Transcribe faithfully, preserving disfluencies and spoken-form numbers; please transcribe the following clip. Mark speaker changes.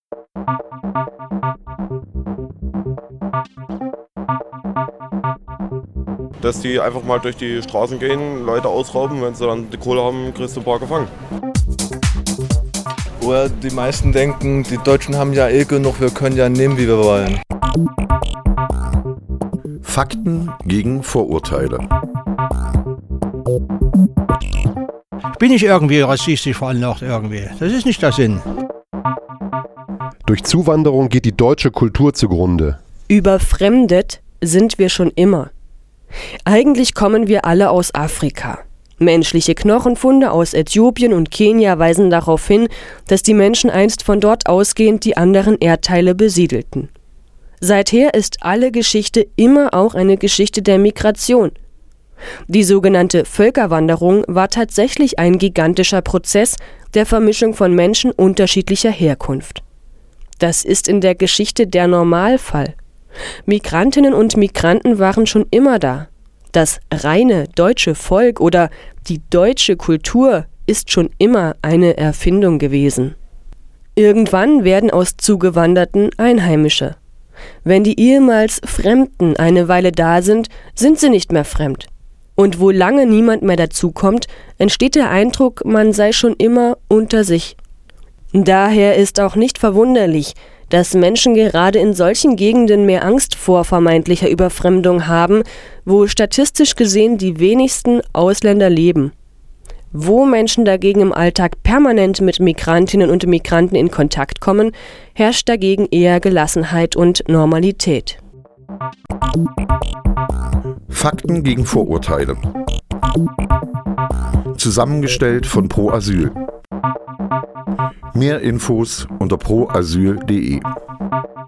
Speaker 1: Dass die einfach mal durch die Straßen gehen, Leute ausrauben, wenn sie dann die Kohle haben, kriegst du ein paar gefangen.
Speaker 2: Oder die meisten denken, die Deutschen haben ja eh genug, wir können ja nehmen, wie wir wollen.
Speaker 3: Fakten gegen Vorurteile.
Speaker 4: Bin ich irgendwie rassistisch veranlagt irgendwie. Das ist nicht der Sinn.
Speaker 5: Durch Zuwanderung geht die deutsche Kultur zugrunde.
Speaker 6: Überfremdet sind wir schon immer. Eigentlich kommen wir alle aus Afrika. Menschliche Knochenfunde aus Äthiopien und Kenia weisen darauf hin, dass die Menschen einst von dort ausgehend die anderen Erdteile besiedelten. Seither ist alle Geschichte immer auch eine Geschichte der Migration. Die sogenannte Völkerwanderung war tatsächlich ein gigantischer Prozess der Vermischung von Menschen unterschiedlicher Herkunft. Das ist in der Geschichte der Normalfall. Migrantinnen und Migranten waren schon immer da. Das reine deutsche Volk oder die deutsche Kultur ist schon immer eine Erfindung gewesen. Irgendwann werden aus Zugewanderten Einheimische. Wenn die ehemals Fremden eine Weile da sind, sind sie nicht mehr fremd. Und wo lange niemand mehr dazukommt, entsteht der Eindruck, man sei schon immer unter sich. Daher ist auch nicht verwunderlich, dass Menschen gerade in solchen Gegenden mehr Angst vor vermeintlicher Überfremdung haben, wo statistisch gesehen die wenigsten Ausländer leben. Wo Menschen dagegen im Alltag permanent mit Migrantinnen und Migranten in Kontakt kommen, herrscht dagegen eher Gelassenheit und Normalität.
Speaker 3: Fakten gegen Vorurteile. Zusammengestellt von Pro Asyl. Mehr Infos unter pro asyl punkt de.